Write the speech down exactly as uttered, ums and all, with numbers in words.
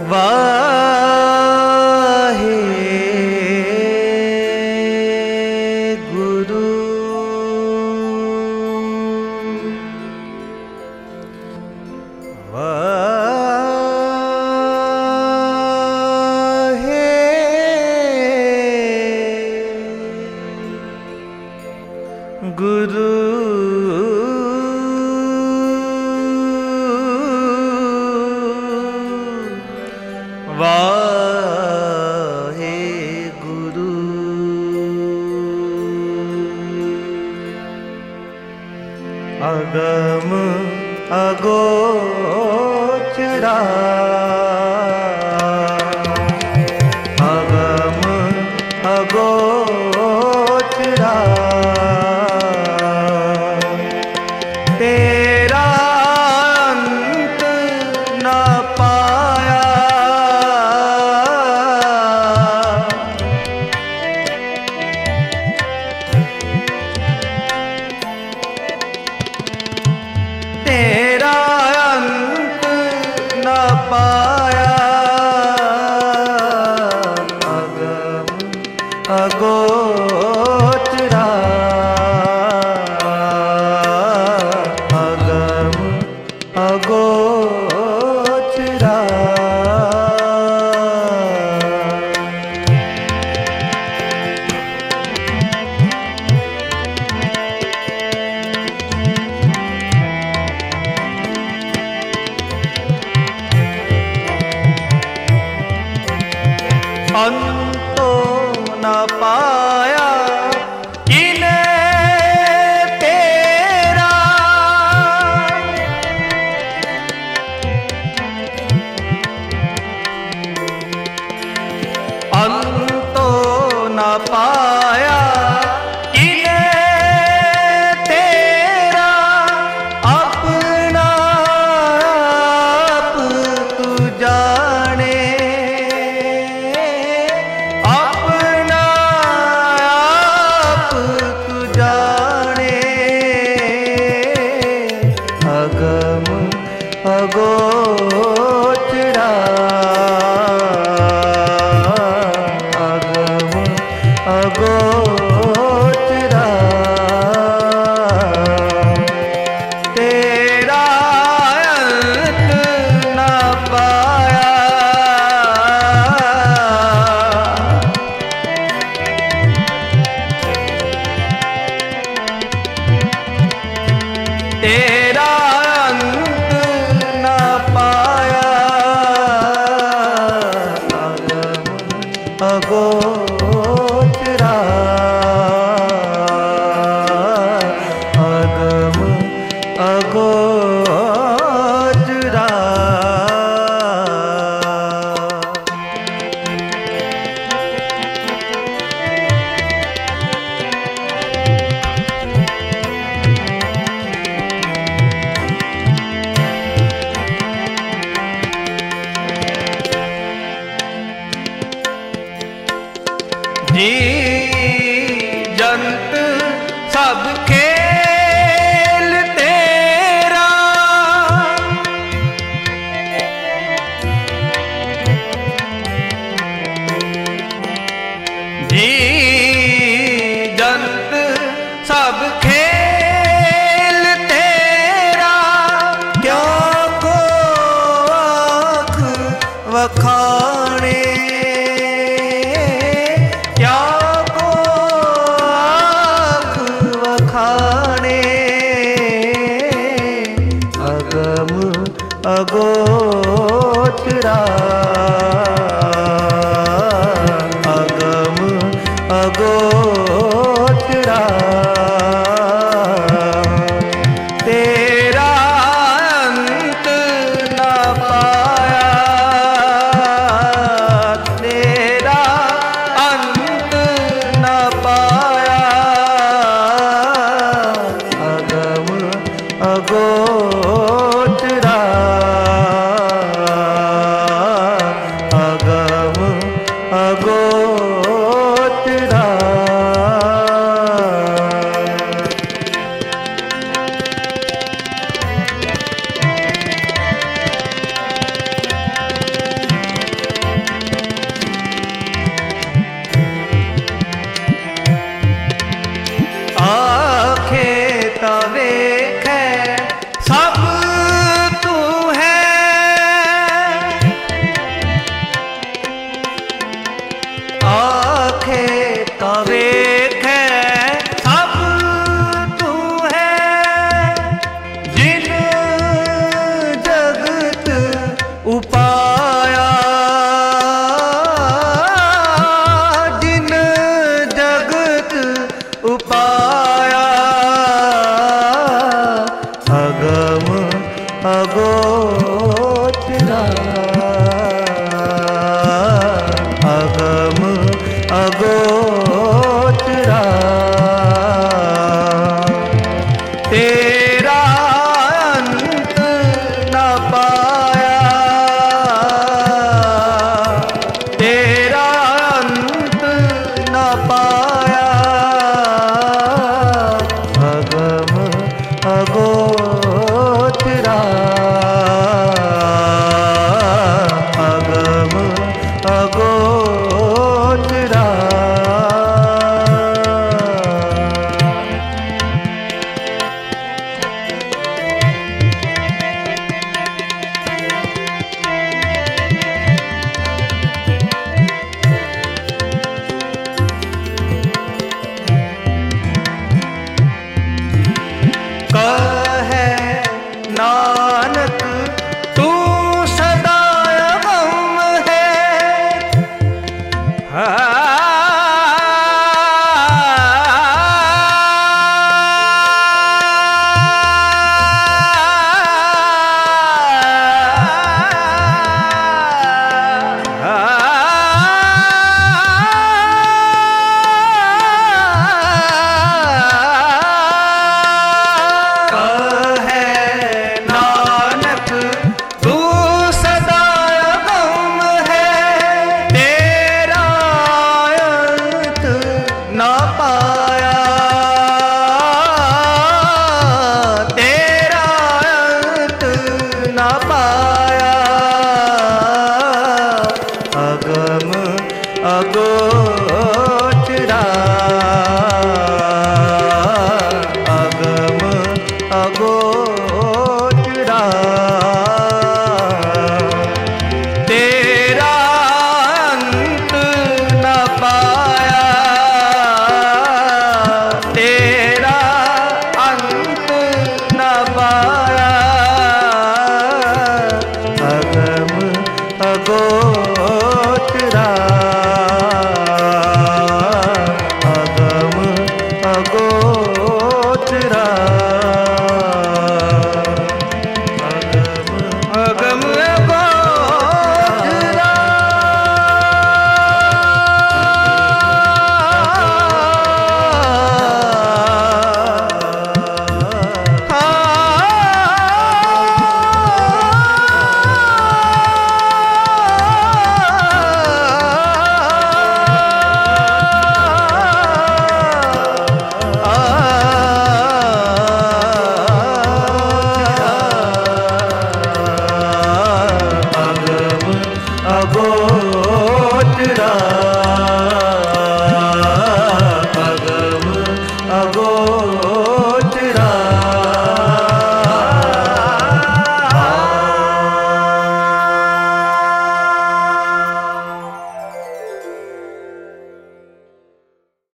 वाहे गुरु वाहे गुरु वाहे गुरु अगम अगोचरा अगम अगोचरा तेरा अंत न पाया तेरा अंत न पाया अगम अगोचरा अगम अगोचरा अंतो न पाया किने तेरा अंतो न पाया किने तेरा अपना आप तू जाने अगम अगोचरा अगम अगोचरा तेरा अंत न पाया तेरा अंत न पाया अगम अगोचरा अगम अगोचरा जी जंत सब खेल तेरा जी जंत सब खेल तेरा क्यों को आँख वखाने अगम अगोचरा अगम अगोचरा तेरा अंत न पाया तेरा अंत न पाया अगम अगोचरा अगम अगोचरा अगोचरा अगम अगोचरा तेरा अंत न पाया तेरा अंत न पाया अगम अगोचरा अगम अगोचरा कहे नानक तू सदा अगम है अगोचरा अगम अगोचरा तेरा अंत न पाया तेरा अंत न पाया अगम अगो